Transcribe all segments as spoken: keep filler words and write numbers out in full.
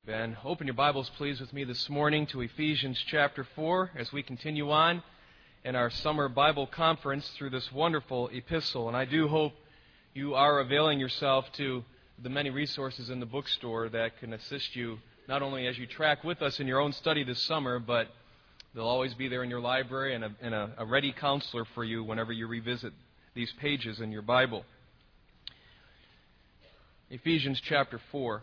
Ben, open your Bibles, please, with me this morning to Ephesians chapter four as we continue on in our summer Bible conference through this wonderful epistle. And I do hope you are availing yourself to the many resources in the bookstore that can assist you not only as you track with us in your own study this summer, but they'll always be there in your library and a, and a, a ready counselor for you whenever you revisit these pages in your Bible. Ephesians chapter four.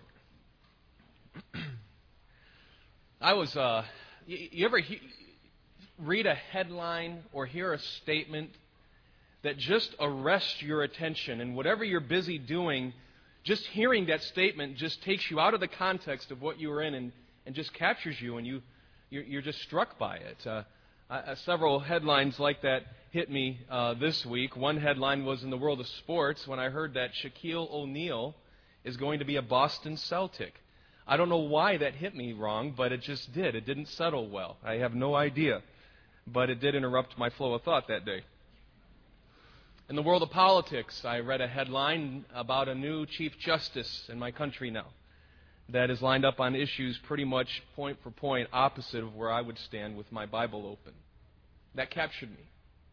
I was, uh, you, you ever he, read a headline or hear a statement that just arrests your attention, and whatever you're busy doing, just hearing that statement just takes you out of the context of what you were in and, and just captures you, and you, you're, you're just struck by it. Uh, uh, several headlines like that hit me uh, this week. One headline was in the world of sports when I heard that Shaquille O'Neal is going to be a Boston Celtic. I don't know why that hit me wrong, but it just did. It didn't settle well. I have no idea. But it did interrupt my flow of thought that day. In the world of politics, I read a headline about a new Chief Justice in my country now that is lined up on issues pretty much point for point opposite of where I would stand with my Bible open. That captured me.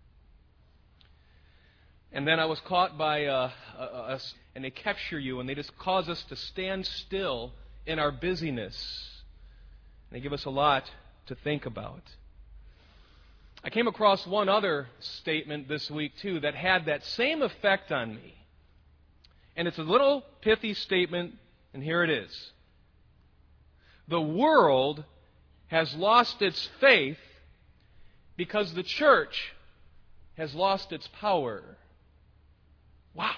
And then I was caught by uh, a, a, and they capture you, and they just cause us to stand still in our busyness. And they give us a lot to think about. I came across one other statement this week, too, that had that same effect on me. And it's a little pithy statement, and here it is. The world has lost its faith because the church has lost its power. Wow.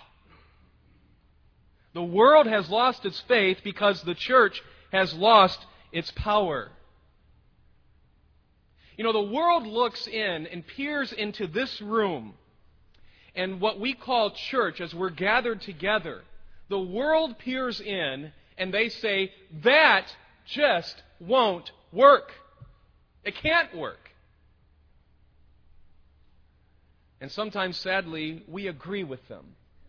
The world has lost its faith because the church has lost its power. You know, the world looks in and peers into this room and what we call church as we're gathered together. The world peers in and they say, that just won't work. It can't work. And sometimes, sadly, we agree with them.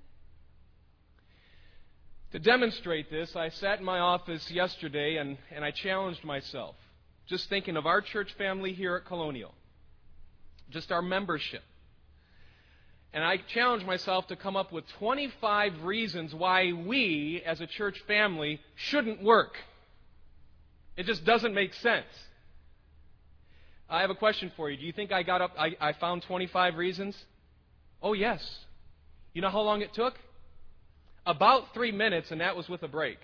To demonstrate this, I sat in my office yesterday and, and I challenged myself, just thinking of our church family here at Colonial, just our membership. And I challenged myself to come up with twenty-five reasons why we, as a church family, shouldn't work. It just doesn't make sense. I have a question for you. Do you think I got up, I, I found twenty-five reasons? Oh, yes. You know how long it took? About three minutes, and that was with a break.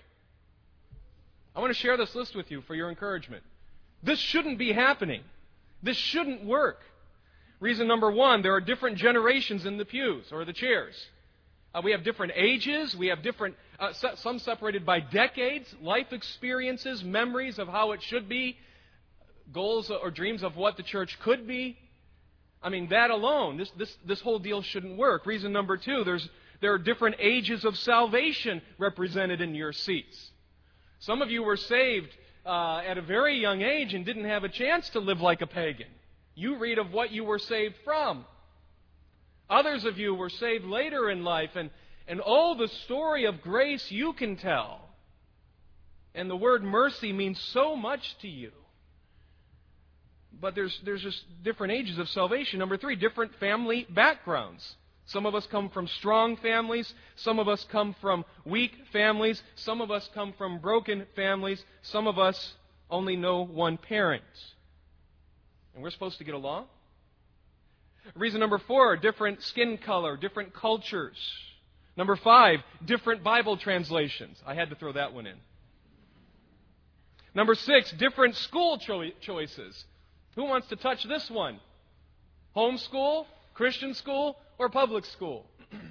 I want to share this list with you for your encouragement. This shouldn't be happening. This shouldn't work. Reason number one, there are different generations in the pews or the chairs. Uh, we have different ages. We have different, uh, some separated by decades, life experiences, memories of how it should be, goals or dreams of what the church could be. I mean, that alone, this, this, this whole deal shouldn't work. Reason number two, there's There are different ages of salvation represented in your seats. Some of you were saved uh, at a very young age and didn't have a chance to live like a pagan. You read of what you were saved from. Others of you were saved later in life, and, and oh, the story of grace you can tell. And the word mercy means so much to you. But there's, there's just different ages of salvation. Number three, different family backgrounds. Some of us come from strong families. Some of us come from weak families. Some of us come from broken families. Some of us only know one parent. And we're supposed to get along? Reason number four, different skin color, different cultures. Number five, different Bible translations. I had to throw that one in. Number six, different school cho- choices. Who wants to touch this one? Homeschool, Christian school, or public school?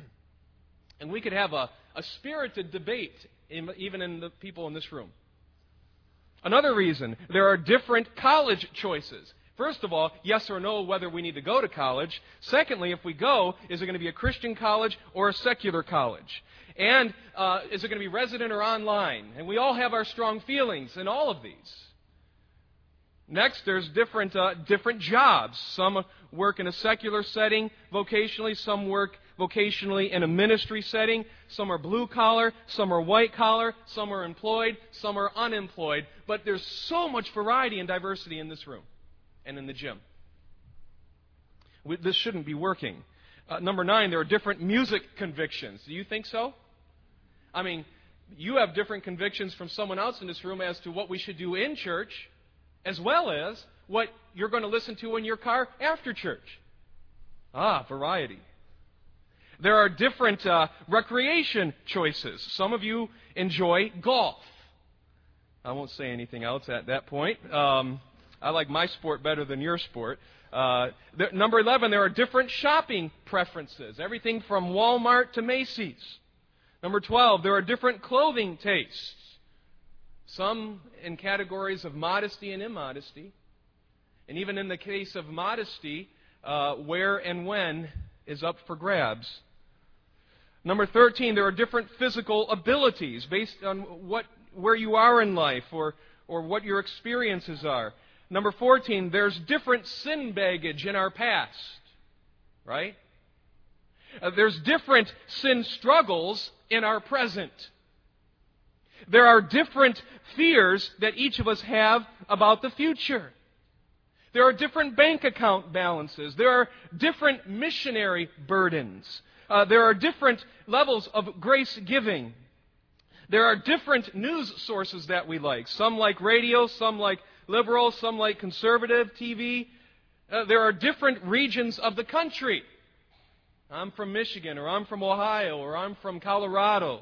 And we could have a, a spirited debate, in, even in the people in this room. Another reason, there are different college choices. First of all, yes or no, whether we need to go to college. Secondly, if we go, is it going to be a Christian college or a secular college? And uh, is it going to be resident or online? And we all have our strong feelings in all of these. Next, there's different uh, different jobs. Some work in a secular setting vocationally. Some work vocationally in a ministry setting. Some are blue collar, some are white collar, some are employed, some are unemployed. But there's so much variety and diversity in this room and in the gym. We, this shouldn't be working. Uh, number nine, there are different music convictions. Do you think so? I mean, you have different convictions from someone else in this room as to what we should do in church, as well as what you're going to listen to in your car after church. Ah, variety. There are different uh, recreation choices. Some of you enjoy golf. I won't say anything else at that point. Um, I like my sport better than your sport. Uh, there, number eleven, there are different shopping preferences. Everything from Walmart to Macy's. Number twelve, there are different clothing tastes. Some in categories of modesty and immodesty. And even in the case of modesty, uh, where and when is up for grabs. Number thirteen, there are different physical abilities based on what where you are in life or, or what your experiences are. Number fourteen, there's different sin baggage in our past, right? Uh, there's different sin struggles in our present. There are different fears that each of us have about the future. There are different bank account balances. There are different missionary burdens. Uh, there are different levels of grace giving. There are different news sources that we like. Some like radio, some like liberal, some like conservative T V. Uh, there are different regions of the country. I'm from Michigan, or I'm from Ohio, or I'm from Colorado.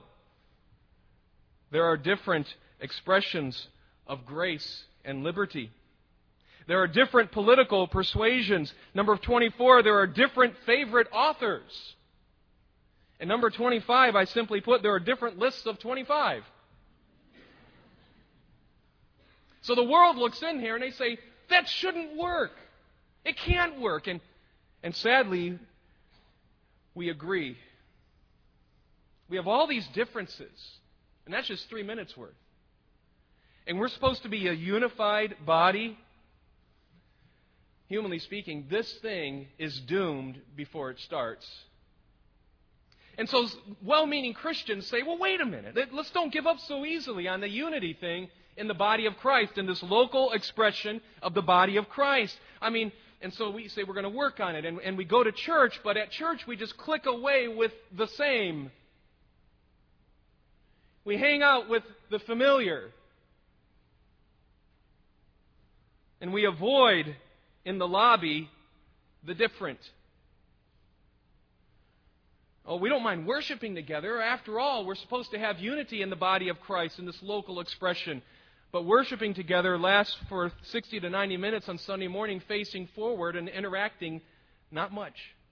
There are different expressions of grace and liberty. There are different political persuasions. Number twenty-four, there are different favorite authors. And number twenty-five, I simply put, there are different lists of twenty-five. So the world looks in here and they say, that shouldn't work. It can't work. And, and sadly, we agree. We have all these differences. And that's just three minutes worth. And we're supposed to be a unified body. Humanly speaking, this thing is doomed before it starts. And so well-meaning Christians say, well, wait a minute. Let's don't give up so easily on the unity thing in the body of Christ, in this local expression of the body of Christ. I mean, and so we say we're going to work on it. And, and we go to church, but at church we just click away with the same. We hang out with the familiar. And we avoid in the lobby the different. Oh, we don't mind worshiping together. After all, we're supposed to have unity in the body of Christ in this local expression. But worshiping together lasts for sixty to ninety minutes on Sunday morning, facing forward and interacting not much.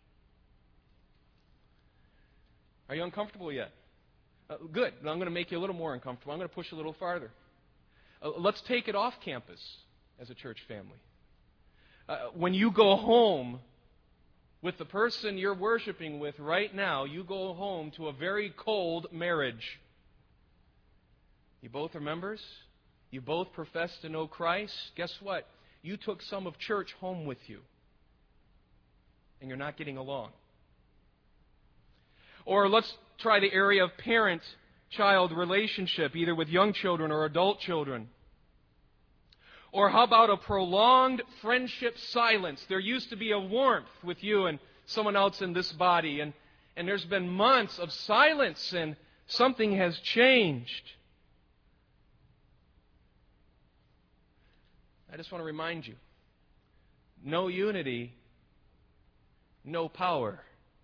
Are you uncomfortable yet? Uh, good. I'm going to make you a little more uncomfortable. I'm going to push a little farther. Uh, let's take it off campus as a church family. Uh, when you go home with the person you're worshiping with right now, you go home to a very cold marriage. You both are members. You both profess to know Christ. Guess what? You took some of church home with you. And you're not getting along. Or let's try the area of parent-child relationship, either with young children or adult children. Or how about a prolonged friendship silence? There used to be a warmth with you and someone else in this body, and, and there's been months of silence, and something has changed. I just want to remind you, no unity, no power.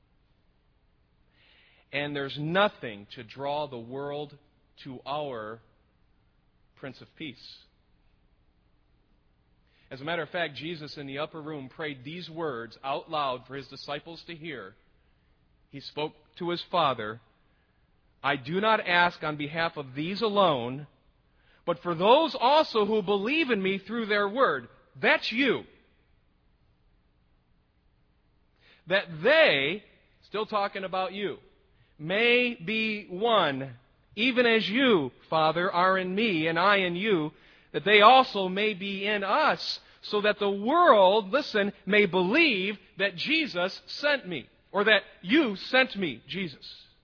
And there's nothing to draw the world to our Prince of Peace. As a matter of fact, Jesus in the upper room prayed these words out loud for His disciples to hear. He spoke to His Father, I do not ask on behalf of these alone, but for those also who believe in me through their word. That's you. That they, still talking about you, may be one, even as you, Father, are in me and I in you, that they also may be in us, so that the world, listen, may believe that Jesus sent me. or that you sent me, Jesus.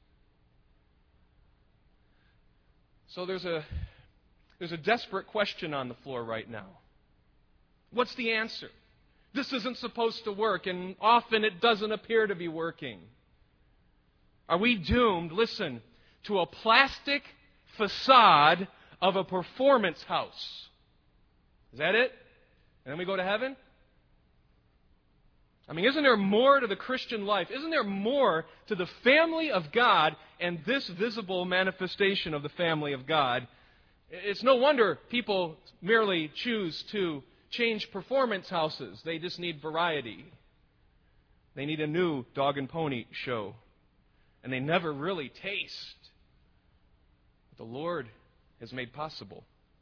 So there's a, there's a desperate question on the floor right now. What's the answer? This isn't supposed to work, and often it doesn't appear to be working. Are we doomed, listen, to a plastic facade of a performance house? Is that it? And then we go to heaven? I mean, isn't there more to the Christian life? Isn't there more to the family of God and this visible manifestation of the family of God? It's no wonder people merely choose to change performance houses. They just need variety. They need a new dog and pony show. And they never really taste what the Lord has made possible.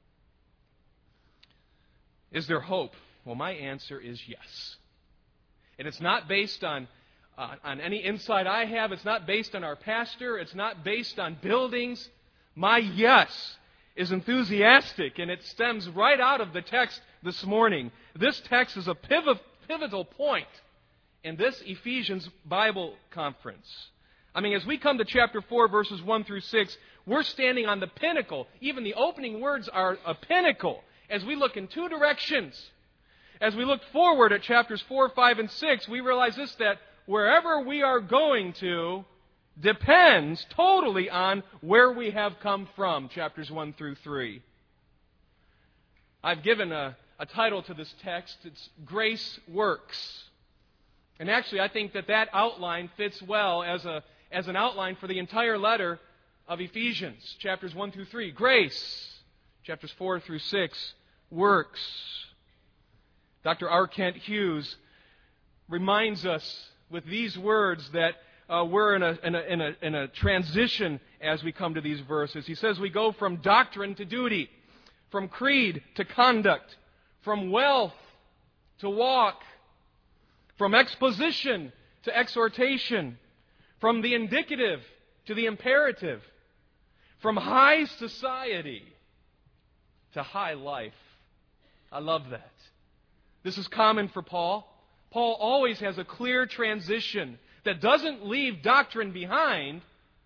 Is there hope? Well, my answer is yes. And it's not based on, uh, on any insight I have. It's not based on our pastor. It's not based on buildings. My yes is enthusiastic, and it stems right out of the text this morning. This text is a pivot, pivotal point in this Ephesians Bible conference. I mean, as we come to chapter four, verses one through six, we're standing on the pinnacle. Even the opening words are a pinnacle as we look in two directions. As we look forward at chapters four, five, and six, we realize this, that wherever we are going to depends totally on where we have come from, chapters one through three. I've given a, a title to this text. It's Grace Works. And actually, I think that that outline fits well as a as an outline for the entire letter of Ephesians, chapters one through three. Grace, chapters four through six, works. Doctor R. Kent Hughes reminds us with these words that uh, we're in a, in, a, in, a, in a transition as we come to these verses. He says we go from doctrine to duty, from creed to conduct, from wealth to walk, from exposition to exhortation, from the indicative to the imperative, from high society to high life. I love that. This is common for Paul. Paul always has a clear transition that doesn't leave doctrine behind.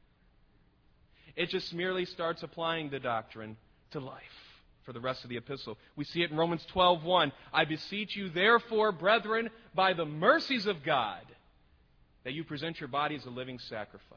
It just merely starts applying the doctrine to life for the rest of the epistle. We see it in Romans twelve one. I beseech you, therefore, brethren, by the mercies of God, that you present your body as a living sacrifice.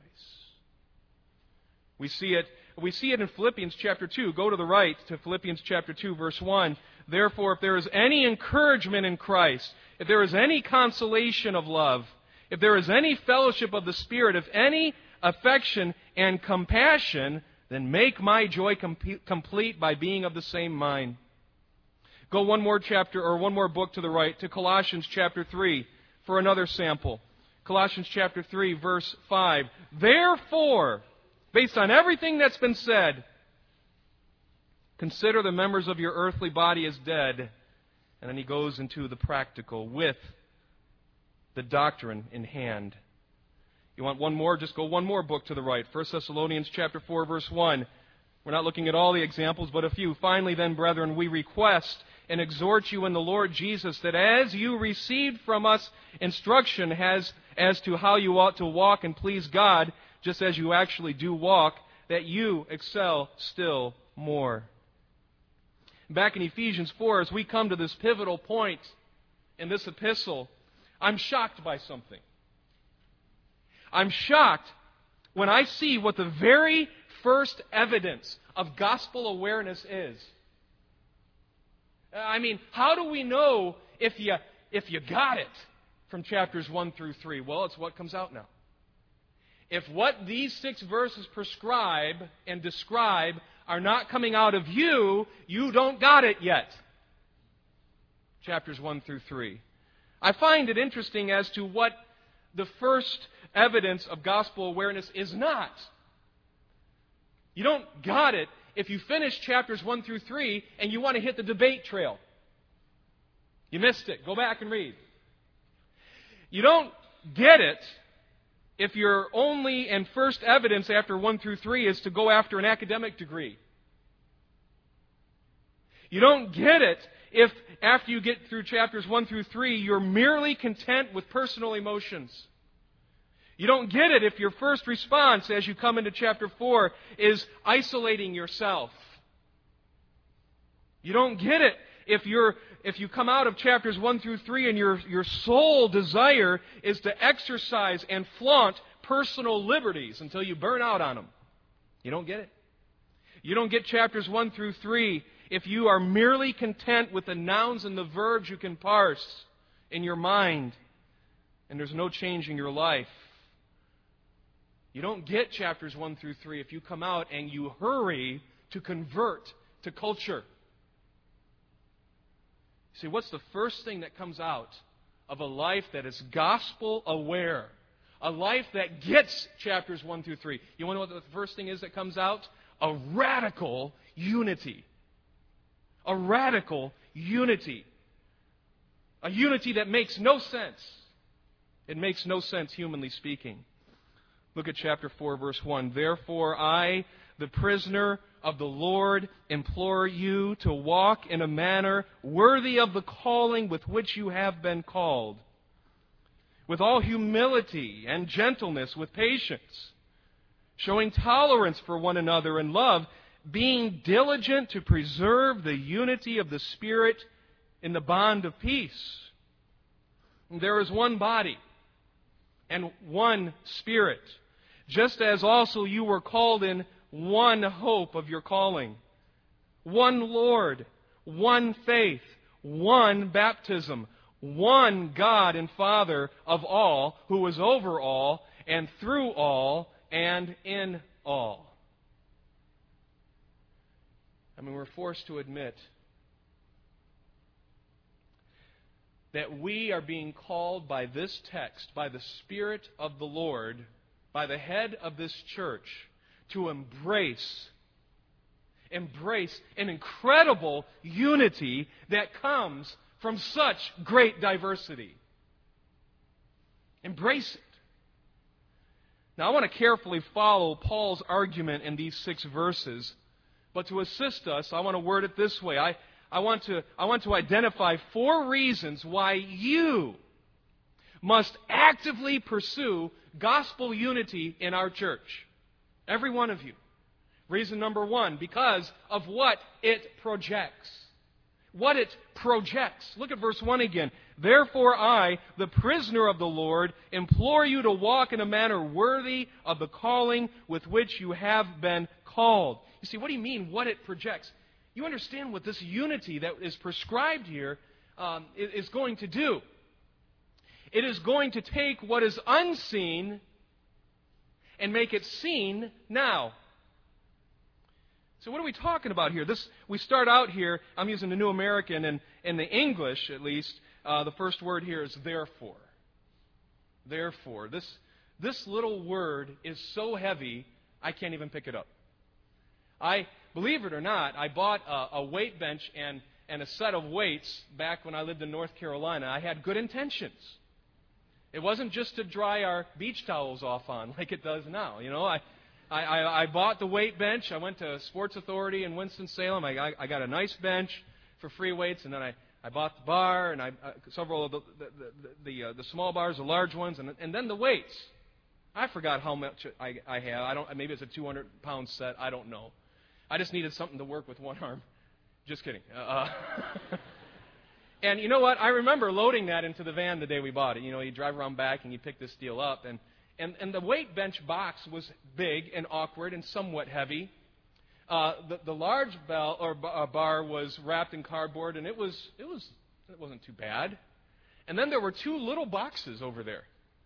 We see it, we see it in Philippians chapter two. Go to the right to Philippians chapter two, verse one. Therefore, if there is any encouragement in Christ, if there is any consolation of love, if there is any fellowship of the Spirit, if any affection and compassion, then make my joy com- complete by being of the same mind. Go one more chapter or one more book to the right to Colossians chapter three for another sample. Colossians chapter three, verse five. Therefore, based on everything that's been said, consider the members of your earthly body as dead. And then he goes into the practical with the doctrine in hand. You want one more? Just go one more book to the right. First Thessalonians chapter four, verse one. We're not looking at all the examples, but a few. Finally then, brethren, we request and exhort you in the Lord Jesus that as you received from us instruction as, as to how you ought to walk and please God, just as you actually do walk, that you excel still more. Back in Ephesians four, as we come to this pivotal point in this epistle, I'm shocked by something. I'm shocked when I see what the very first evidence of gospel awareness is. I mean, how do we know if you, if you got it from chapters one through three? Well, it's what comes out now. If what these six verses prescribe and describe are not coming out of you, you don't got it yet. Chapters one through three. I find it interesting as to what the first evidence of gospel awareness is not. You don't got it if you finish chapters one through three and you want to hit the debate trail. You missed it. Go back and read. You don't get it if your only and first evidence after one through three is to go after an academic degree. You don't get it if after you get through chapters one through three, you're merely content with personal emotions. You don't get it if your first response as you come into chapter four is isolating yourself. You don't get it if you're if you come out of chapters one through three and your, your sole desire is to exercise and flaunt personal liberties until you burn out on them. You don't get it. You don't get chapters one through three if you are merely content with the nouns and the verbs you can parse in your mind and there's no change in your life. You don't get chapters one through three if you come out and you hurry to convert to culture. See, what's the first thing that comes out of a life that is gospel aware? A life that gets chapters one through three. You want to know what the first thing is that comes out? A radical unity. A radical unity. A unity that makes no sense. It makes no sense, humanly speaking. Look at chapter four, verse one. Therefore I, the prisoner of the Lord, implore you to walk in a manner worthy of the calling with which you have been called, with all humility and gentleness, with patience, showing tolerance for one another in love, being diligent to preserve the unity of the Spirit in the bond of peace. There is one body and one Spirit, just as also you were called in one hope of your calling, one Lord, one faith, one baptism, one God and Father of all, who is over all and through all and in all. I mean, we're forced to admit that we are being called by this text, by the Spirit of the Lord, by the head of this church, to embrace, embrace an incredible unity that comes from such great diversity. Embrace it. Now, I want to carefully follow Paul's argument in these six verses, but to assist us, I want to word it this way. I, I, want to, I want to identify four reasons why you must actively pursue gospel unity in our church. Every one of you. Reason number one, because of what it projects. What it projects. Look at verse one again. Therefore I, the prisoner of the Lord, implore you to walk in a manner worthy of the calling with which you have been called. You see, what do you mean, what it projects? You understand what this unity that is prescribed here um, is going to do. It is going to take what is unseen and make it seen now. So what are we talking about here? This we start out here, I'm using the New American, and in the English at least, uh, the first word here is therefore. Therefore. This, this little word is so heavy, I can't even pick it up. I, believe it or not, I bought a, a weight bench and, and a set of weights back when I lived in North Carolina. I had good intentions. It wasn't just to dry our beach towels off on like it does now. You know, I, I, I bought the weight bench. I went to Sports Authority in Winston-Salem. I, I, I got a nice bench for free weights, and then I, I bought the bar and I, uh, several of the the the, the, uh, the small bars, the large ones, and and then the weights. I forgot how much I, I have. I don't. Maybe it's a two hundred pound set. I don't know. I just needed something to work with one arm. Just kidding. Uh, And you know what? I remember loading that into the van the day we bought it. You know, you drive around back and you pick this deal up. And, and, and the weight bench box was big and awkward and somewhat heavy. Uh, the, the large bell or uh, bar was wrapped in cardboard, and it was it was it wasn't too bad. And then there were two little boxes over there.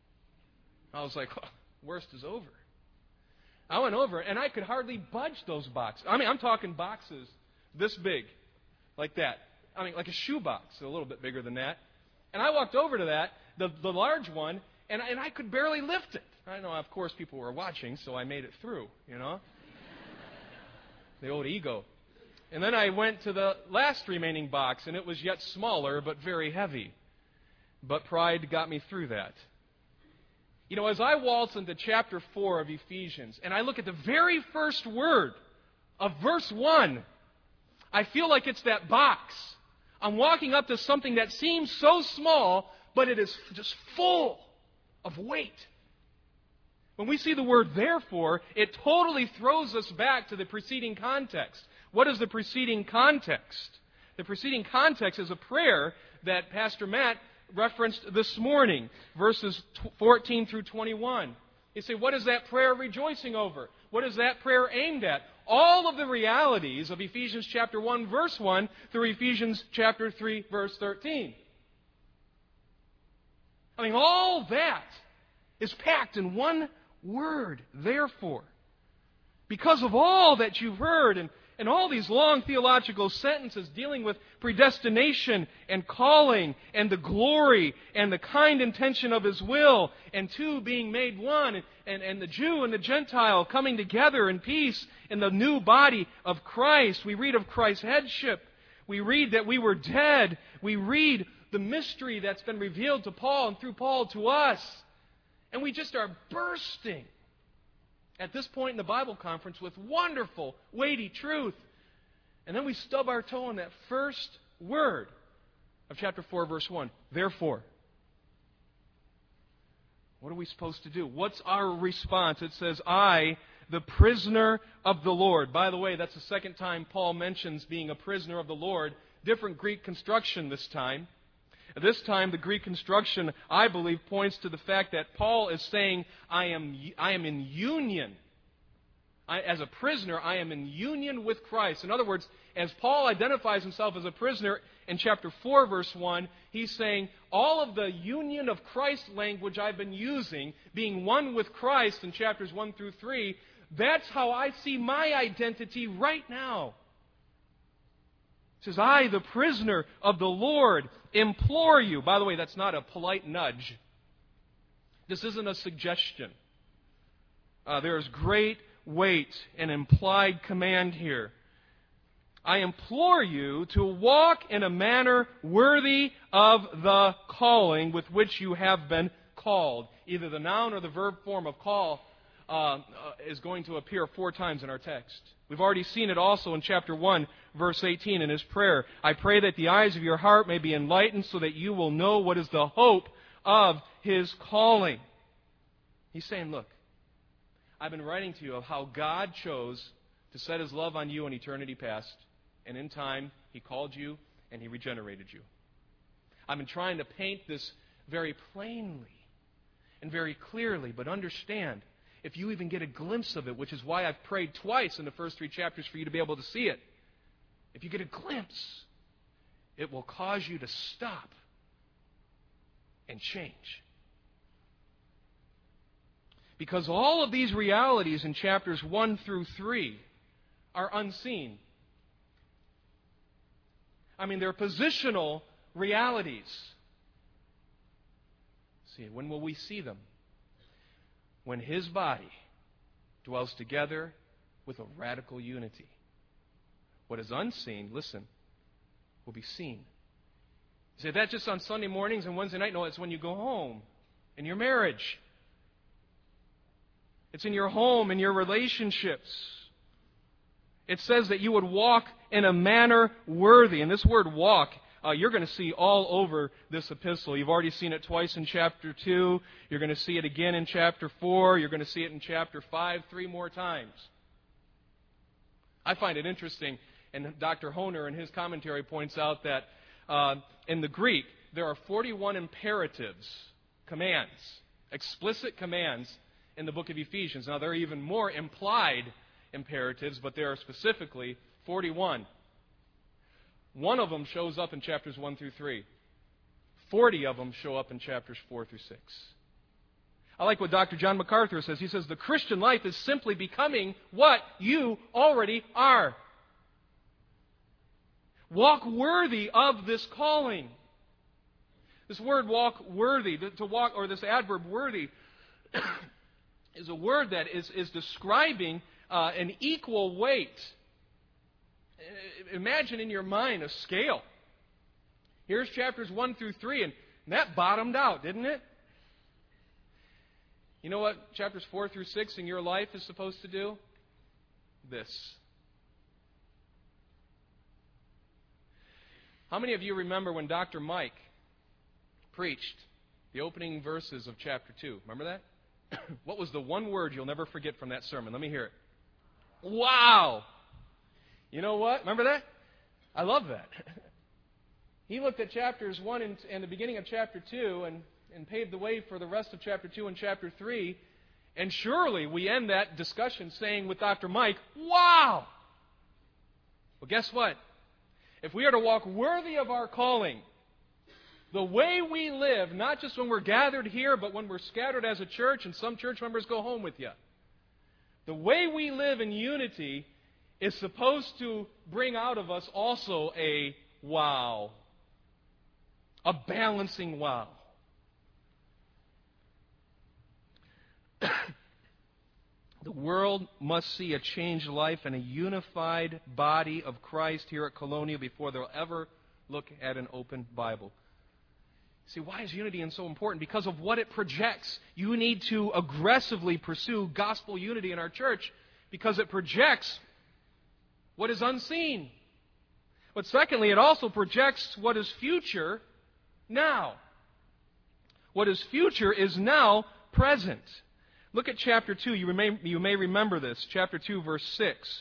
I was like, oh, worst is over. I went over, and I could hardly budge those boxes. I mean, I'm talking boxes this big, like that. I mean, like a shoebox, a little bit bigger than that. And I walked over to that, the, the large one, and, and I could barely lift it. I know, of course, people were watching, so I made it through, you know. The old ego. And then I went to the last remaining box, and it was yet smaller, but very heavy. But pride got me through that. You know, as I waltz into chapter four of Ephesians, and I look at the very first word of verse one, I feel like it's that box. I'm walking up to something that seems so small, but it is just full of weight. When we see the word therefore, it totally throws us back to the preceding context. What is the preceding context? The preceding context is a prayer that Pastor Matt referenced this morning, verses fourteen through twenty-one. You say, what is that prayer rejoicing over? What is that prayer aimed at? All of the realities of Ephesians chapter one, verse one, through Ephesians chapter three, verse thirteen. I mean, all that is packed in one word, therefore. Because of all that you've heard and, and all these long theological sentences dealing with predestination and calling and the glory and the kind intention of His will and two being made one and, and, and the Jew and the Gentile coming together in peace in the new body of Christ. We read of Christ's headship. We read that we were dead. We read the mystery that's been revealed to Paul and through Paul to us. And we just are bursting at this point in the Bible conference with wonderful, weighty truth. And then we stub our toe on that first word of chapter four, verse one. Therefore. What are we supposed to do? What's our response? It says, I, the prisoner of the Lord. By the way, that's the second time Paul mentions being a prisoner of the Lord. Different Greek construction this time. This time, the Greek construction, I believe, points to the fact that Paul is saying, I am, I am in union. I, as a prisoner, I am in union with Christ. In other words, as Paul identifies himself as a prisoner in chapter four, verse one, he's saying, all of the union of Christ language I've been using, being one with Christ in chapters one through three, that's how I see my identity right now. It says, I, the prisoner of the Lord, implore you. By the way, that's not a polite nudge. This isn't a suggestion. Uh, there is great weight and implied command here. I implore you to walk in a manner worthy of the calling with which you have been called. Either the noun or the verb form of call uh, uh, is going to appear four times in our text. We've already seen it also in chapter one, verse eighteen in his prayer. I pray that the eyes of your heart may be enlightened so that you will know what is the hope of His calling. He's saying, look, I've been writing to you of how God chose to set His love on you in eternity past, and in time He called you and He regenerated you. I've been trying to paint this very plainly and very clearly, but understand, if you even get a glimpse of it, which is why I've prayed twice in the first three chapters for you to be able to see it, if you get a glimpse, it will cause you to stop and change. Because all of these realities in chapters one through three are unseen. I mean, they're positional realities. See, when will we see them? When His body dwells together with a radical unity. What is unseen, listen, will be seen. You say, that just on Sunday mornings and Wednesday night? No, it's when you go home, in your marriage. It's in your home, in your relationships. It says that you would walk in a manner worthy. And this word walk, uh, you're going to see all over this epistle. You've already seen it twice in chapter two. You're going to see it again in chapter four. You're going to see it in chapter five three more times. I find it interesting, and Doctor Honer in his commentary points out that uh, in the Greek, there are forty-one imperatives, commands, explicit commands in the book of Ephesians. Now, there are even more implied imperatives, but there are specifically forty-one. One of them shows up in chapters one through three. Forty of them show up in chapters four through six. I like what Doctor John MacArthur says. He says, the Christian life is simply becoming what you already are. Walk worthy of this calling. This word walk worthy, to walk, or this adverb worthy, is a word that is, is describing uh, an equal weight. Imagine in your mind a scale. Here's chapters one through three, and that bottomed out, didn't it? You know what chapters four through six in your life is supposed to do? This. How many of you remember when Doctor Mike preached the opening verses of chapter two? Remember that? What was the one word you'll never forget from that sermon? Let me hear it. Wow! You know what? Remember that? I love that. He looked at chapters one and, and the beginning of chapter two and, and paved the way for the rest of chapter two and chapter three. And surely we end that discussion saying with Doctor Mike, wow! Well, guess what? If we are to walk worthy of our calling, the way we live, not just when we're gathered here, but when we're scattered as a church and some church members go home with you, the way we live in unity is supposed to bring out of us also a wow. A balancing wow. The world must see a changed life and a unified body of Christ here at Colonial before they'll ever look at an open Bible. See, why is unity so important? Because of what it projects. You need to aggressively pursue gospel unity in our church because it projects what is unseen. But secondly, it also projects what is future now. What is future is now present. Look at chapter two. You may, you may remember this. Chapter two, verse six.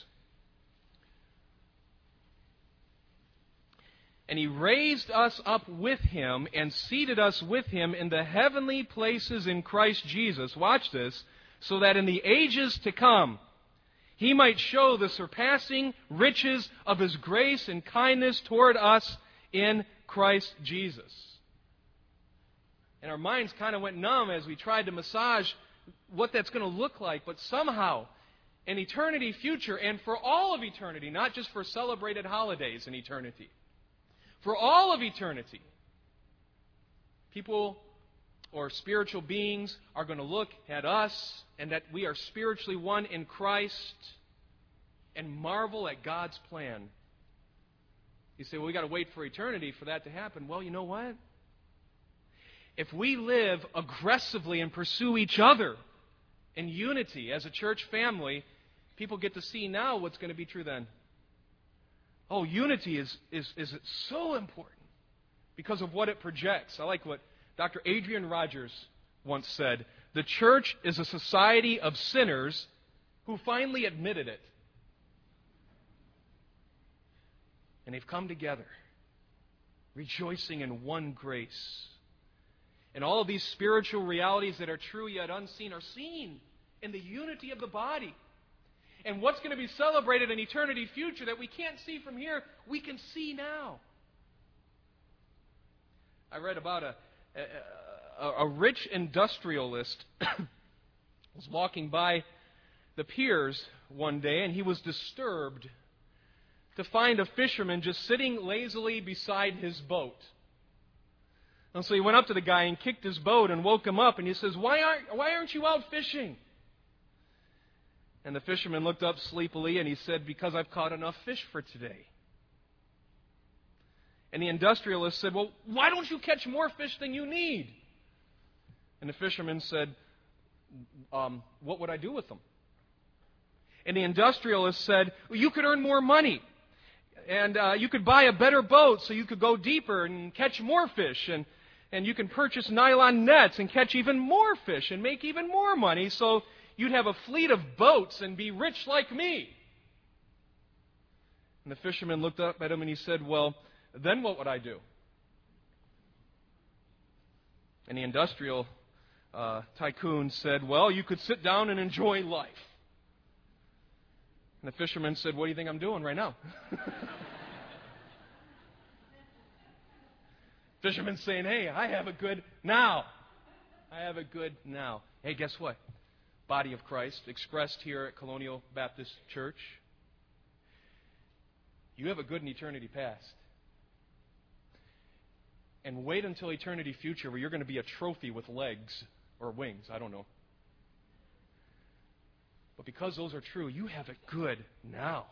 And He raised us up with Him and seated us with Him in the heavenly places in Christ Jesus. Watch this. So that in the ages to come, He might show the surpassing riches of His grace and kindness toward us in Christ Jesus. And our minds kind of went numb as we tried to massage what that's going to look like. But somehow, in eternity future, and for all of eternity, not just for celebrated holidays in eternity, for all of eternity, people or spiritual beings are going to look at us and that we are spiritually one in Christ and marvel at God's plan. You say, well, we've got to wait for eternity for that to happen. Well, you know what? If we live aggressively and pursue each other in unity as a church family, people get to see now what's going to be true then. Oh, unity is, is, is so important because of what it projects. I like what Doctor Adrian Rogers once said. The church is a society of sinners who finally admitted it. And they've come together, rejoicing in one grace. And all of these spiritual realities that are true yet unseen are seen in the unity of the body. And what's going to be celebrated in eternity future that we can't see from here, we can see now. I read about a, a, a rich industrialist was walking by the piers one day, and he was disturbed to find a fisherman just sitting lazily beside his boat. And so he went up to the guy and kicked his boat and woke him up, and he says, why aren't, why aren't you out fishing? And the fisherman looked up sleepily and he said, because I've caught enough fish for today. And the industrialist said, well, why don't you catch more fish than you need? And the fisherman said, um, what would I do with them? And the industrialist said, well, you could earn more money. And uh, you could buy a better boat so you could go deeper and catch more fish. And, and you can purchase nylon nets and catch even more fish and make even more money. So you'd have a fleet of boats and be rich like me. And the fisherman looked up at him and he said, well, then what would I do? And the industrial uh, tycoon said, well, you could sit down and enjoy life. And the fisherman said, what do you think I'm doing right now? Fisherman's saying, hey, I have a good now. I have a good now. Hey, guess what? Body of Christ, expressed here at Colonial Baptist Church. You have a good in eternity past. And wait until eternity future where you're going to be a trophy with legs or wings. I don't know. But because those are true, you have it good now.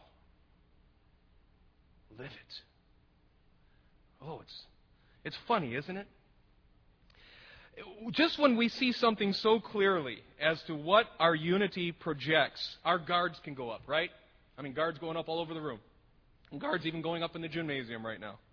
Live it. Oh, it's it's funny, isn't it? Just when we see something so clearly as to what our unity projects, our guards can go up, right? I mean, guards going up all over the room. And guards even going up in the gymnasium right now.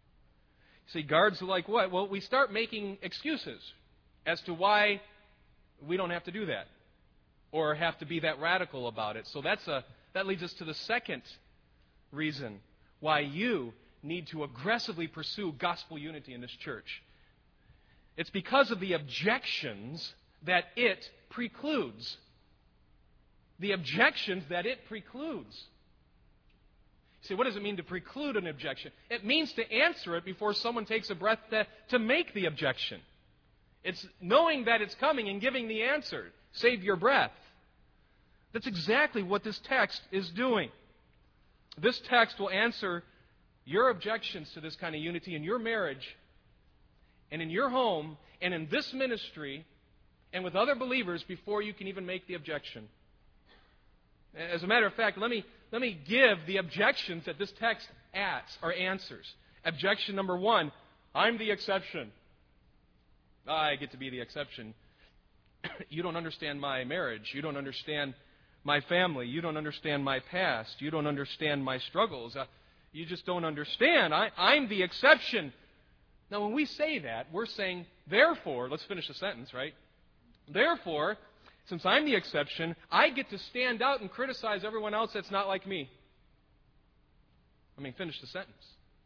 See, guards are like what? Well, we start making excuses as to why We don't have to do that or have to be that radical about it. So that's a that leads us to the second reason why you need to aggressively pursue gospel unity in this church. It's because of the objections that it precludes. The objections that it precludes. You say, what does it mean to preclude an objection? It means to answer it before someone takes a breath to, to make the objection. It's knowing that it's coming and giving the answer. Save your breath. That's exactly what this text is doing. This text will answer your objections to this kind of unity in your marriage and in your home and in this ministry and with other believers before you can even make the objection. As a matter of fact, let me let me give the objections that this text asks or answers. Objection number one, I'm the exception. I get to be the exception. You don't understand my marriage. You don't understand my family. You don't understand my past. You don't understand my struggles. Uh, you just don't understand. I, I'm the exception. Now, when we say that, we're saying, therefore, let's finish the sentence, right? Therefore, since I'm the exception, I get to stand out and criticize everyone else that's not like me. I mean, finish the sentence.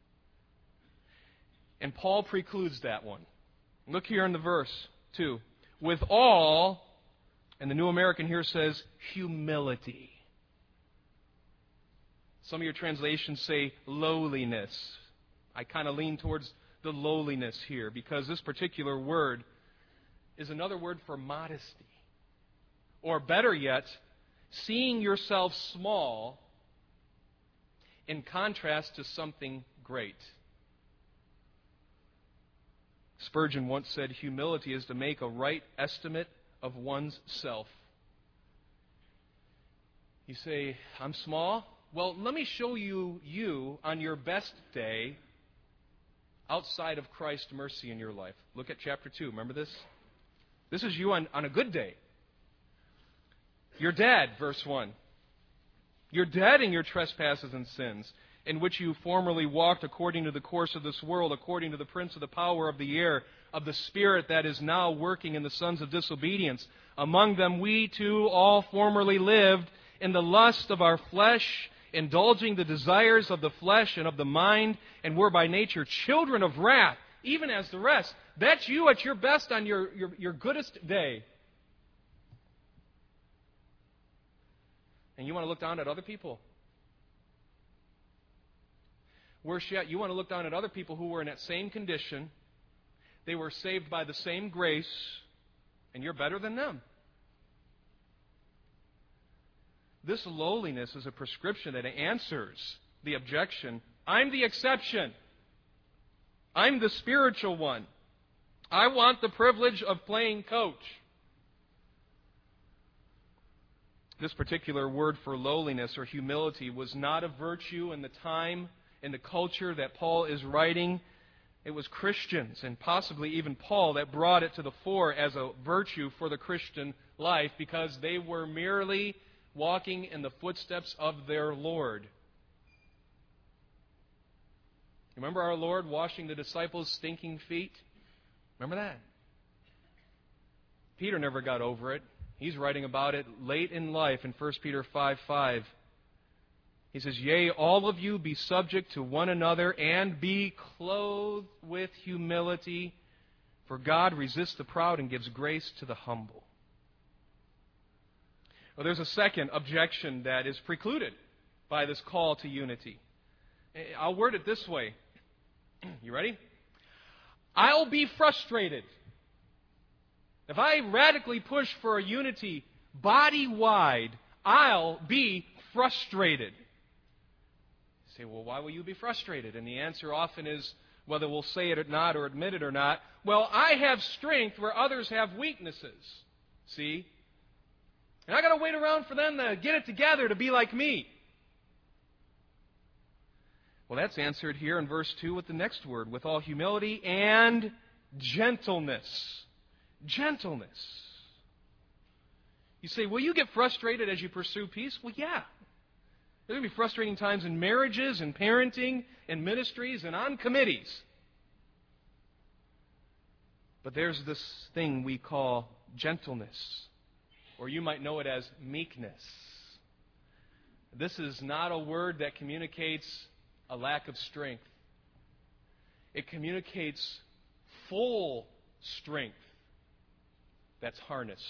And Paul precludes that one. Look here in the verse, too. With all, and the New American here says, humility. Some of your translations say lowliness. I kind of lean towards the lowliness here because this particular word is another word for modesty. Or better yet, seeing yourself small in contrast to something great. Spurgeon once said, humility is to make a right estimate of one's self. You say, I'm small? Well, let me show you you on your best day outside of Christ's mercy in your life. Look at chapter two. Remember this? This is you on, on a good day. You're dead, verse one. You're dead in your trespasses and sins, in which you formerly walked according to the course of this world, according to the prince of the power of the air, of the spirit that is now working in the sons of disobedience. Among them we too all formerly lived in the lust of our flesh, indulging the desires of the flesh and of the mind, and were by nature children of wrath, even as the rest. That's you at your best on your, your, your goodest day. And you want to look down at other people. Worse yet, you want to look down at other people who were in that same condition. They were saved by the same grace, and you're better than them. This lowliness is a prescription that answers the objection. I'm the exception. I'm the spiritual one. I want the privilege of playing coach. This particular word for lowliness or humility was not a virtue in the time, in the culture that Paul is writing. It was Christians, and possibly even Paul, that brought it to the fore as a virtue for the Christian life because they were merely walking in the footsteps of their Lord. Remember our Lord washing the disciples' stinking feet? Remember that? Peter never got over it. He's writing about it late in life in First Peter five five. He says, yea, all of you be subject to one another and be clothed with humility, for God resists the proud and gives grace to the humble. Well, there's a second objection that is precluded by this call to unity. I'll word it this way. You ready? I'll be frustrated. If I radically push for a unity body-wide, I'll be frustrated. You say, well, why will you be frustrated? And the answer often is, whether we'll say it or not or admit it or not, well, I have strength where others have weaknesses. See? And I got to wait around for them to get it together to be like me. Well, that's answered here in verse two with the next word, with all humility and gentleness. Gentleness. You say, will you get frustrated as you pursue peace? Well, yeah. There are going to be frustrating times in marriages and parenting and ministries and on committees. But there's this thing we call gentleness, or you might know it as meekness. This is not a word that communicates a lack of strength. It communicates full strength that's harnessed.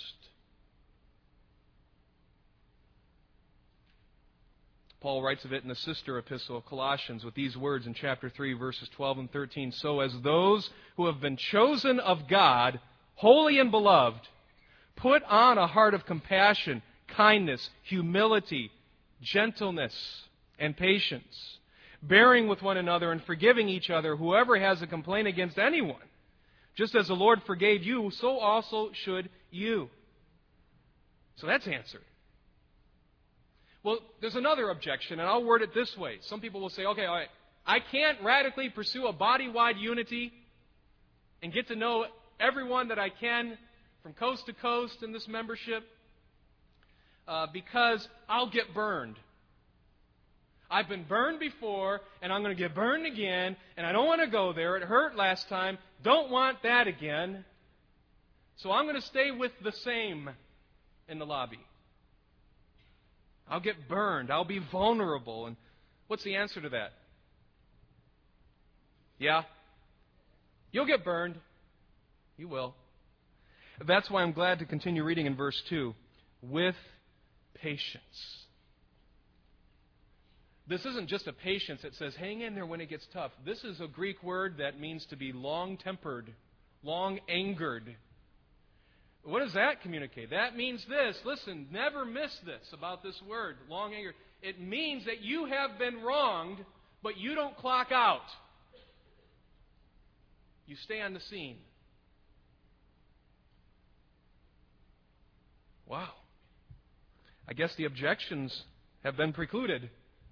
Paul writes of it in the sister epistle of Colossians with these words in chapter three, verses twelve and thirteen. So as those who have been chosen of God, holy and beloved, put on a heart of compassion, kindness, humility, gentleness, and patience, bearing with one another and forgiving each other, whoever has a complaint against anyone. Just as the Lord forgave you, so also should you. So that's answered. Well, there's another objection, and I'll word it this way. Some people will say, okay, all right, I can't radically pursue a body-wide unity and get to know everyone that I can from coast to coast in this membership uh, because I'll get burned. I've been burned before, and I'm going to get burned again, and I don't want to go there. It hurt last time. Don't want that again. So I'm going to stay with the same in the lobby. I'll get burned. I'll be vulnerable. And what's the answer to that? Yeah? You'll get burned. You will. That's why I'm glad to continue reading in verse two. With patience. This isn't just a patience that says, hang in there when it gets tough. This is a Greek word that means to be long-tempered, long-angered. What does that communicate? That means this. Listen, never miss this about this word, long-angered. It means that you have been wronged, but you don't clock out. You stay on the scene. Wow. I guess the objections have been precluded.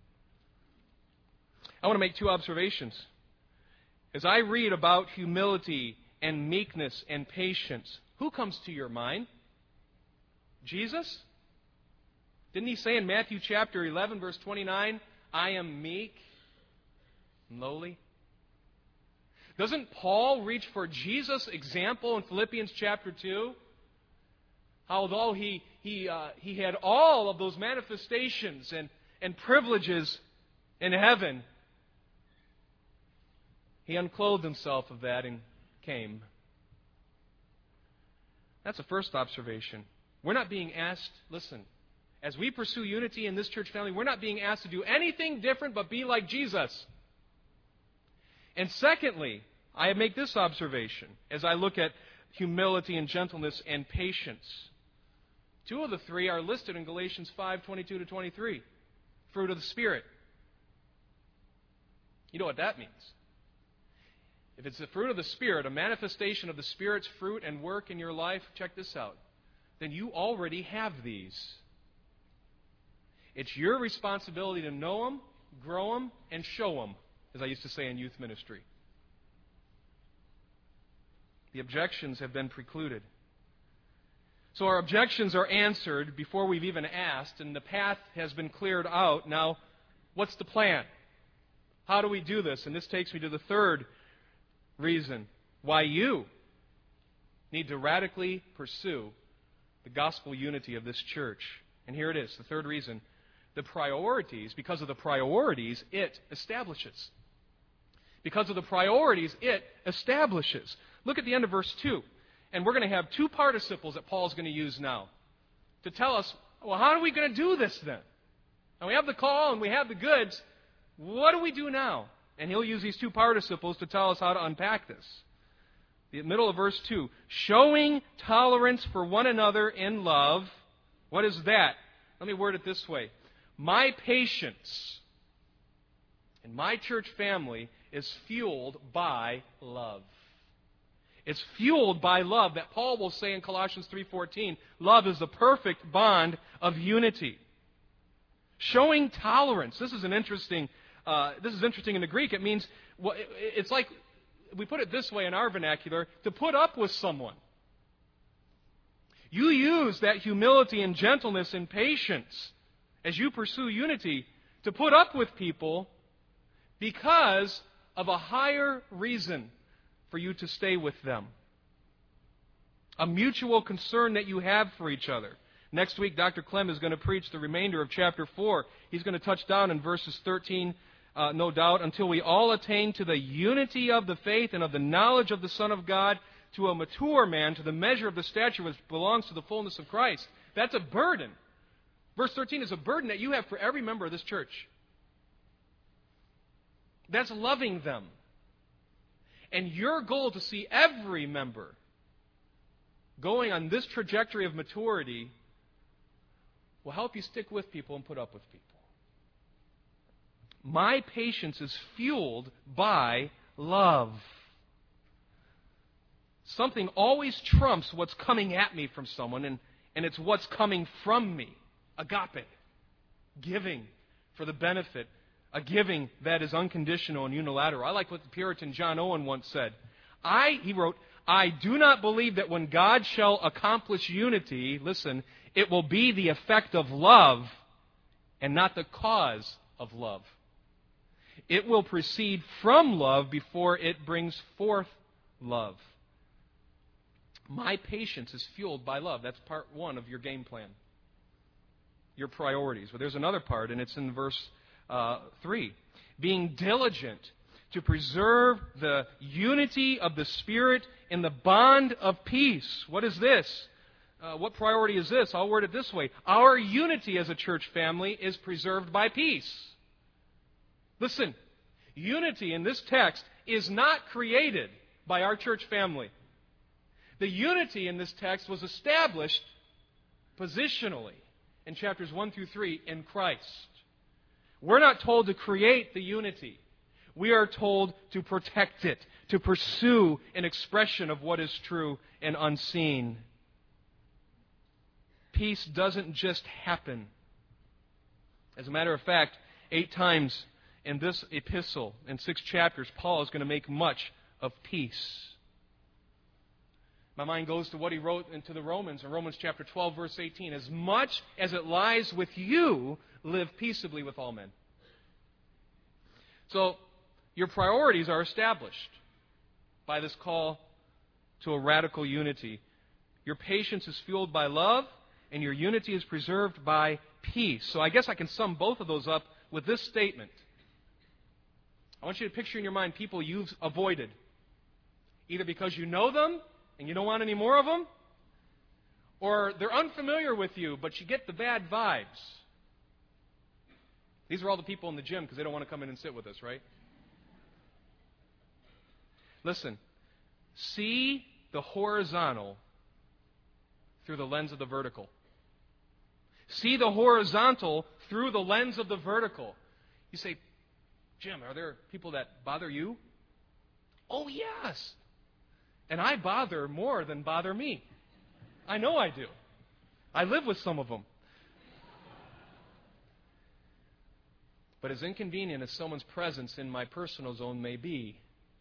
I want to make two observations. As I read about humility and meekness and patience, who comes to your mind? Jesus? Didn't he say in Matthew chapter eleven, verse twenty-nine, I am meek and lowly? Doesn't Paul reach for Jesus' example in Philippians chapter two? How although he he uh, he had all of those manifestations and, and privileges in heaven, he unclothed himself of that and came. That's the first observation. We're not being asked, listen, as we pursue unity in this church family, we're not being asked to do anything different but be like Jesus. And secondly, I make this observation as I look at humility and gentleness and patience. Two of the three are listed in Galatians five, twenty-two to twenty-three. Fruit of the Spirit. You know what that means. If it's the fruit of the Spirit, a manifestation of the Spirit's fruit and work in your life, check this out, then you already have these. It's your responsibility to know them, grow them, and show them, as I used to say in youth ministry. The objections have been precluded. So our objections are answered before we've even asked, and the path has been cleared out. Now, what's the plan? How do we do this? And this takes me to the third reason why you need to radically pursue the gospel unity of this church. And here it is, the third reason. The priorities, because of the priorities, it establishes. Because of the priorities, it establishes. Look at the end of verse two. And we're going to have two participles that Paul's going to use now to tell us, well, how are we going to do this then? And we have the call and we have the goods. What do we do now? And he'll use these two participles to tell us how to unpack this. The middle of verse two. Showing tolerance for one another in love. What is that? Let me word it this way. My patience in my church family is fueled by love. It's fueled by love that Paul will say in Colossians three fourteen, love is the perfect bond of unity. Showing tolerance. This is an interesting Uh, this is interesting in the Greek. It means, well, it, it's like, we put it this way in our vernacular, to put up with someone. You use that humility and gentleness and patience as you pursue unity to put up with people because of a higher reason for you to stay with them. A mutual concern that you have for each other. Next week, Doctor Clem is going to preach the remainder of chapter four. He's going to touch down in verses thirteen, uh, no doubt, until we all attain to the unity of the faith and of the knowledge of the Son of God, to a mature man, to the measure of the stature which belongs to the fullness of Christ. That's a burden. Verse thirteen is a burden that you have for every member of this church. That's loving them. And your goal to see every member going on this trajectory of maturity will help you stick with people and put up with people. My patience is fueled by love. Something always trumps what's coming at me from someone, and, and it's what's coming from me. Agape. Giving for the benefit. A giving that is unconditional and unilateral. I like what the Puritan John Owen once said. I, he wrote, I do not believe that when God shall accomplish unity, listen, it will be the effect of love and not the cause of love. It will proceed from love before it brings forth love. My patience is fueled by love. That's part one of your game plan. Your priorities. But there's another part, and it's in verse uh, three. Being diligent to preserve the unity of the Spirit in the bond of peace. What is this? Uh, what priority is this? I'll word it this way. Our unity as a church family is preserved by peace. Listen, unity in this text is not created by our church family. The unity in this text was established positionally in chapters one through three in Christ. We're not told to create the unity. We are told to protect it, to pursue an expression of what is true and unseen. Peace doesn't just happen. As a matter of fact, eight times in this epistle, in six chapters, Paul is going to make much of peace. My mind goes to what he wrote into the Romans in Romans chapter twelve, verse eighteen. As much as it lies with you, live peaceably with all men. So, your priorities are established by this call to a radical unity. Your patience is fueled by love, and your unity is preserved by peace. So I guess I can sum both of those up with this statement. I want you to picture in your mind people you've avoided, either because you know them and you don't want any more of them, or they're unfamiliar with you, but you get the bad vibes. These are all the people in the gym because they don't want to come in and sit with us, right? Listen, see the horizontal through the lens of the vertical. See the horizontal through the lens of the vertical. You say, Jim, are there people that bother you? Oh, yes. And I bother more than bother me. I know I do. I live with some of them. But as inconvenient as someone's presence in my personal zone may be,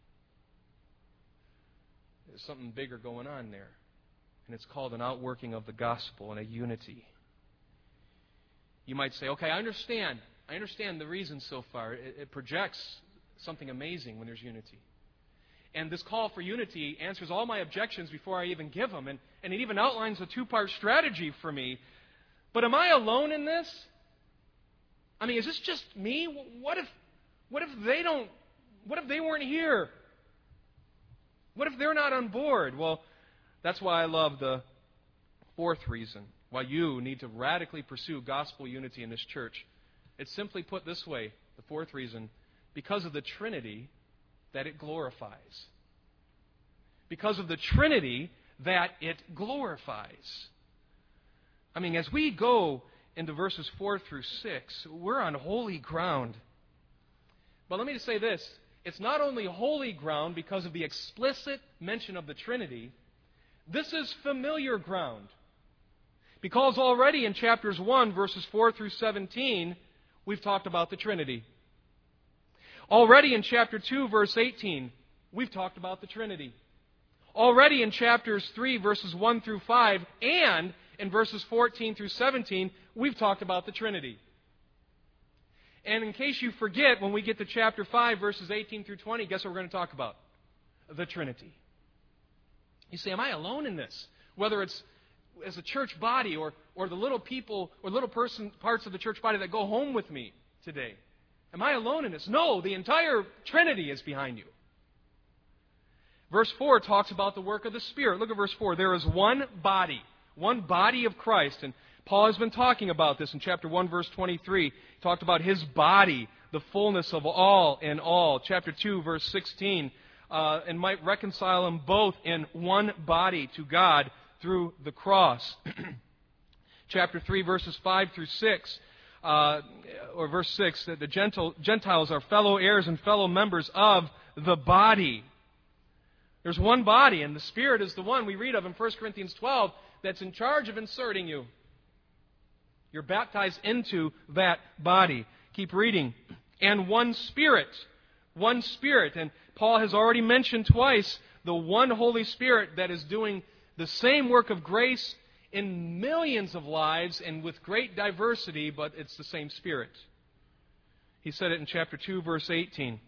there's something bigger going on there. And it's called an outworking of the gospel and a unity. You might say, okay, I understand. I understand the reason so far. It, it projects something amazing when there's unity. And this call for unity answers all my objections before I even give them. And, and it even outlines a two-part strategy for me. But am I alone in this? I mean, is this just me? What if, what if they don't, what if they weren't here? What if they're not on board? Well, that's why I love the fourth reason why you need to radically pursue gospel unity in this church. It's simply put this way, the fourth reason, because of the Trinity that it glorifies. Because of the Trinity that it glorifies. I mean, as we go into verses four through six, we're on holy ground. But let me just say this. It's not only holy ground because of the explicit mention of the Trinity. This is familiar ground. Because already in chapters one, verses four through seventeen, we've talked about the Trinity. Already in chapter two, verse eighteen, we've talked about the Trinity. Already in chapters three, verses one through five, and in verses fourteen through seventeen, we've talked about the Trinity. And in case you forget, when we get to chapter five, verses eighteen through twenty, guess what we're going to talk about? The Trinity. You say, am I alone in this? Whether it's as a church body or, or the little people or little person parts of the church body that go home with me today. Am I alone in this? No, the entire Trinity is behind you. Verse four talks about the work of the Spirit. Look at verse four. There is one body, one body of Christ. And Paul has been talking about this in chapter one, verse twenty-three. He talked about His body, the fullness of all in all. Chapter two, verse sixteen, uh, and might reconcile them both in one body to God through the cross. Chapter three, verses five through six, uh, or verse six, that the Gentiles are fellow heirs and fellow members of the body. There's one body, and the Spirit is the one we read of in First Corinthians twelve that's in charge of inserting you. You're baptized into that body. Keep reading. And one Spirit. One Spirit. And Paul has already mentioned twice the one Holy Spirit that is doing the same work of grace in millions of lives and with great diversity, but it's the same Spirit. He said it in chapter two, verse eighteen.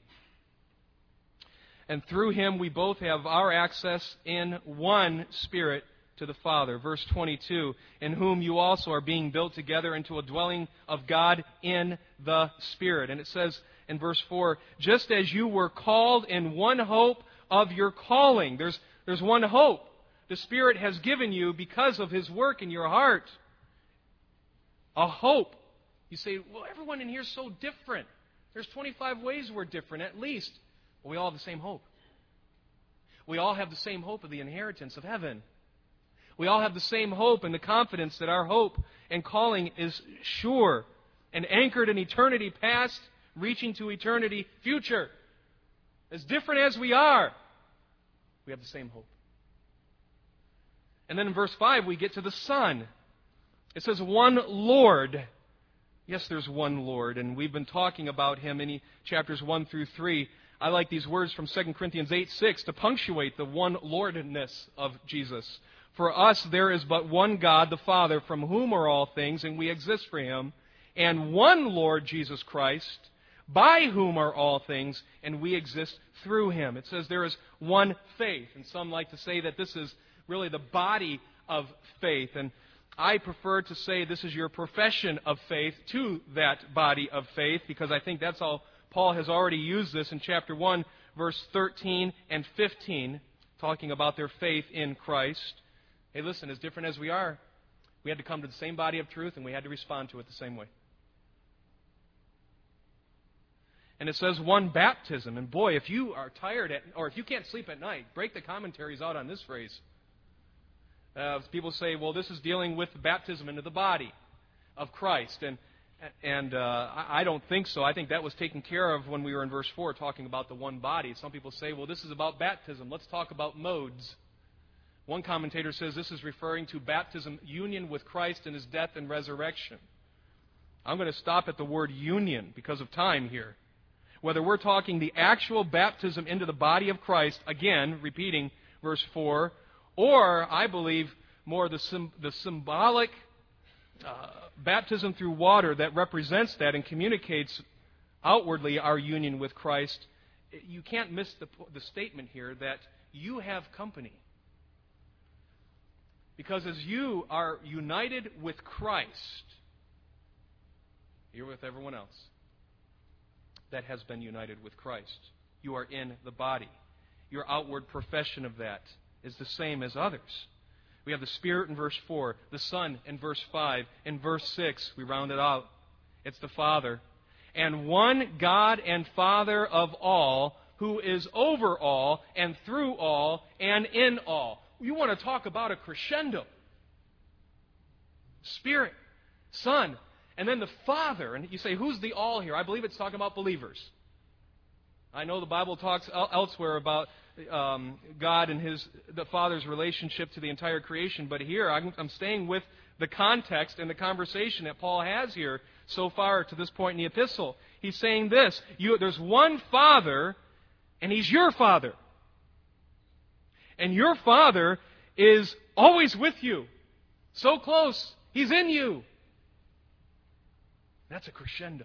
And through Him we both have our access in one Spirit to the Father. Verse twenty-two, in whom you also are being built together into a dwelling of God in the Spirit. And it says in verse four, just as you were called in one hope of your calling. There's, there's one hope the Spirit has given you because of His work in your heart. A hope. You say, well, everyone in here is so different. There's twenty-five ways we're different at least. Well, we all have the same hope. We all have the same hope of the inheritance of heaven. We all have the same hope and the confidence that our hope and calling is sure and anchored in eternity past, reaching to eternity future. As different as we are, we have the same hope. And then in verse five, we get to the Son. It says, one Lord. Yes, there's one Lord, and we've been talking about Him in chapters one through three. I like these words from Second Corinthians eight six to punctuate the one Lordness of Jesus. For us there is but one God, the Father, from whom are all things, and we exist for Him, and one Lord Jesus Christ, by whom are all things, and we exist through Him. It says there is one faith, and some like to say that this is really the body of faith, and I prefer to say this is your profession of faith to that body of faith, because I think that's all. Paul has already used this in chapter one, verse thirteen and fifteen, talking about their faith in Christ. Hey, listen, as different as we are, we had to come to the same body of truth and we had to respond to it the same way. And it says one baptism. And boy, if you are tired at, or if you can't sleep at night, break the commentaries out on this phrase. Uh, people say, well, this is dealing with the baptism into the body of Christ. And And uh, I don't think so. I think that was taken care of when we were in verse four talking about the one body. Some people say, well, this is about baptism. Let's talk about modes. One commentator says this is referring to baptism, union with Christ in His death and resurrection. I'm going to stop at the word union because of time here. Whether we're talking the actual baptism into the body of Christ, again, repeating verse four, or I believe more the, sim- the symbolic Uh, baptism through water that represents that and communicates outwardly our union with Christ. You can't miss the, the statement here that you have company. Because as you are united with Christ, you're with everyone else that has been united with Christ. You are in the body. Your outward profession of that is the same as others. We have the Spirit in verse four, the Son in verse five. In verse six, we round it out. It's the Father. And one God and Father of all, who is over all and through all and in all. You want to talk about a crescendo. Spirit, Son, and then the Father. And you say, who's the all here? I believe it's talking about believers. I know the Bible talks elsewhere about um, God and His, the Father's relationship to the entire creation, but here I'm, I'm staying with the context and the conversation that Paul has here so far to this point in the epistle. He's saying this, you, there's one Father, and He's your Father. And your Father is always with you. So close, He's in you. That's a crescendo.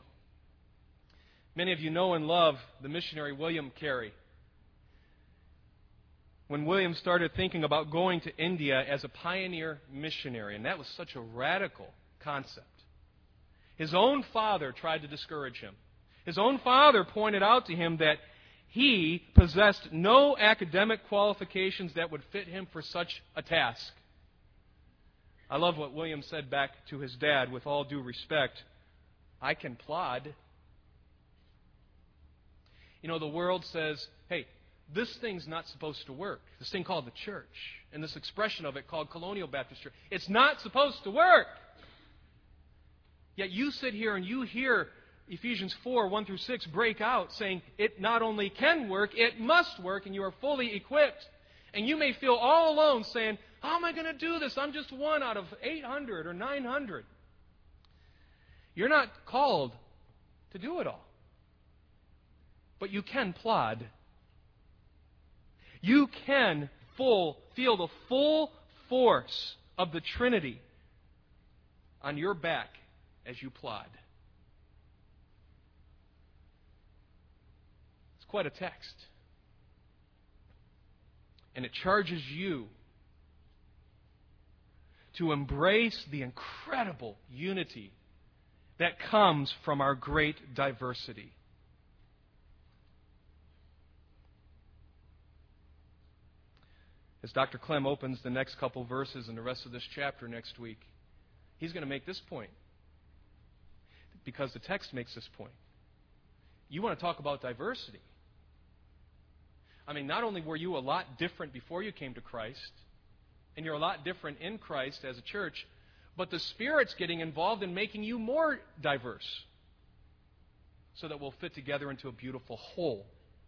Many of you know and love the missionary William Carey. when William started thinking about going to India as a pioneer missionary, and that was such a radical concept. His own father tried to discourage him. His own father pointed out to him that he possessed no academic qualifications that would fit him for such a task. I love what William said back to his dad, with all due respect, "I can plod." You know, the world says, hey, this thing's not supposed to work. This thing called the church, and this expression of it called Colonial Baptist Church. It's not supposed to work. Yet you sit here and you hear Ephesians four, one through six break out saying it not only can work, it must work, and you are fully equipped. And you may feel all alone saying, how am I going to do this? I'm just one out of eight hundred or nine hundred. You're not called to do it all. But you can plod. You can full, feel the full force of the Trinity on your back as you plod. It's quite a text. And it charges you to embrace the incredible unity that comes from our great diversity. As Doctor Clem opens the next couple verses and the rest of this chapter next week, he's going to make this point. Because the text makes this point. You want to talk about diversity. I mean, not only were you a lot different before you came to Christ, and you're a lot different in Christ as a church, but the Spirit's getting involved in making you more diverse so that we'll fit together into a beautiful whole.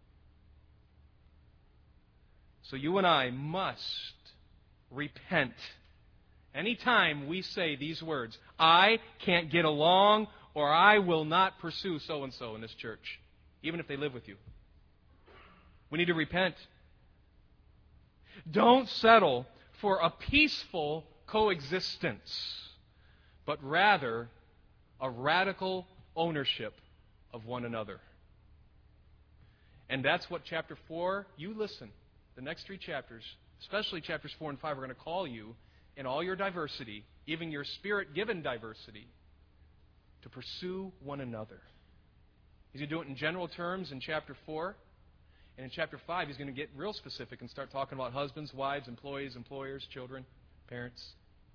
So you and I must repent. Anytime we say these words, I can't get along or I will not pursue so-and-so in this church, even if they live with you. We need to repent. Don't settle for a peaceful coexistence, but rather a radical ownership of one another. And that's what chapter four, you listen, the next three chapters, especially chapters four and five, are going to call you in all your diversity, even your Spirit-given diversity, to pursue one another. He's going to do it in general terms in chapter four. And in chapter five, he's going to get real specific and start talking about husbands, wives, employees, employers, children, parents.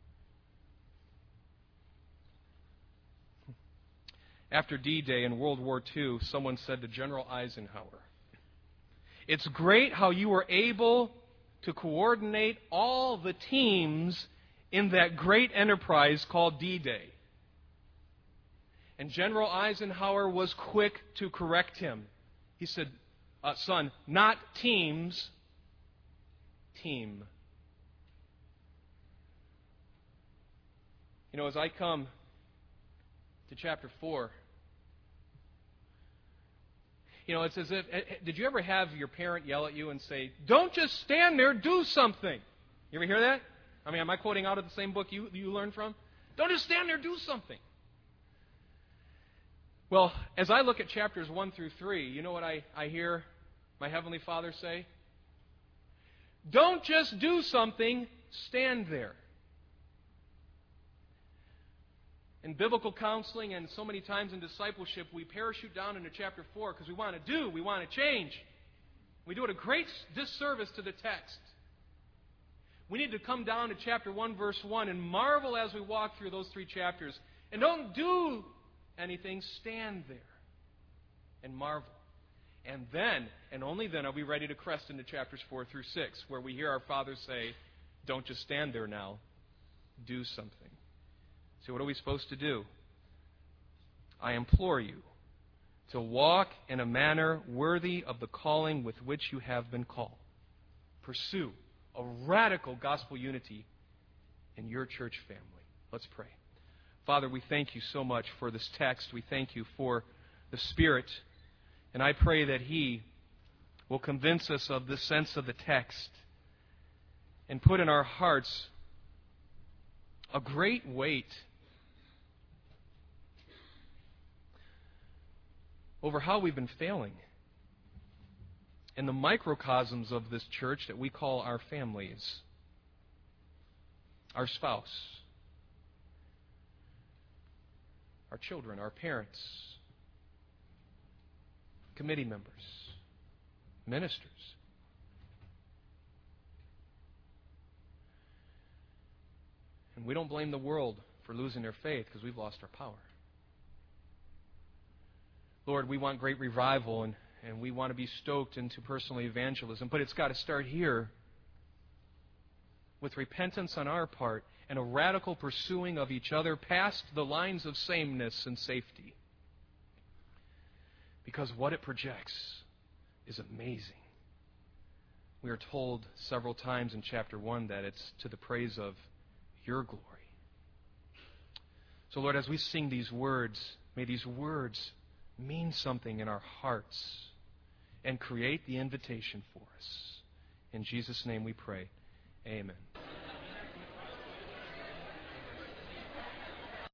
After D-Day in World War Two, someone said to General Eisenhower, "It's great how you were able to coordinate all the teams in that great enterprise called D-Day." And General Eisenhower was quick to correct him. He said, uh, son, not teams, team. You know, as I come to chapter four, you know, it's as if, did you ever have your parent yell at you and say, don't just stand there, do something? You ever hear that? I mean, am I quoting out of the same book you, you learned from? Don't just stand there, do something. Well, as I look at chapters one through three, you know what I, I hear my Heavenly Father say? Don't just do something, stand there. In biblical counseling and so many times in discipleship, we parachute down into chapter four because we want to do, we want to change. We do it a great disservice to the text. We need to come down to chapter one, verse one, and marvel as we walk through those three chapters. And don't do anything, stand there and marvel. And then, and only then, are we ready to crest into chapters four through six, where we hear our Father say, don't just stand there now, do something. So what are we supposed to do? I implore you to walk in a manner worthy of the calling with which you have been called. Pursue a radical gospel unity in your church family. Let's pray. Father, we thank you so much for this text. We thank you for the Spirit. And I pray that He will convince us of the sense of the text and put in our hearts a great weight over how we've been failing and the microcosms of this church that we call our families, our spouse, our children, our parents, committee members, ministers. And we don't blame the world for losing their faith because we've lost our power. Lord, we want great revival and, and we want to be stoked into personal evangelism, but it's got to start here with repentance on our part and a radical pursuing of each other past the lines of sameness and safety. Because what it projects is amazing. We are told several times in chapter one that it's to the praise of your glory. So, Lord, as we sing these words, may these words mean something in our hearts and create the invitation for us. In Jesus' name we pray. Amen.